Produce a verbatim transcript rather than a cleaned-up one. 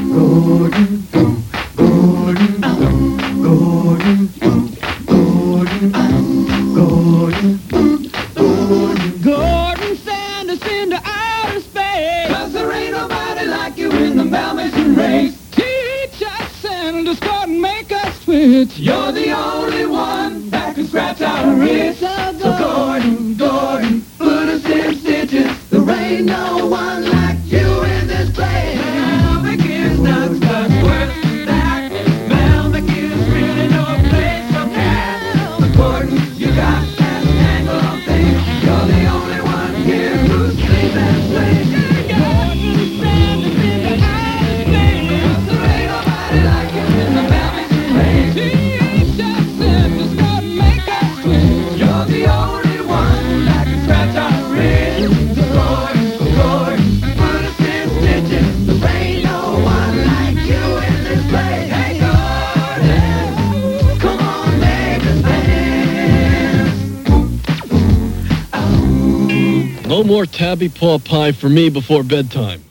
Gordon, Gordon, Gordon, Gordon, Gordon, Gordon, Gordon, send us into outer space. 'Cause there ain't nobody like you in the Balmain race. Teach us, send us, Gordon, make us switch. You're the only one that can scratch our itch. So Gordon, Gordon, put us in stitches. There ain't no one like you in this place. Velvet is not stuck worth that. Velvet is really no place for cats. But Gordon, you got that angle on things. You're the only one here who's sleep and sleep. Gordon, send us into outer space. 'Cause there ain't nobody like you in the Balmain race. Teach us, send us, Gordon, make us switch. You're the only one that can scratch our itch. Gordon, Gordon, put us in stitches. There ain't no one like you in this place. Hey, Gordon, come on, make us dance. No more tabby paw pie for me before bedtime.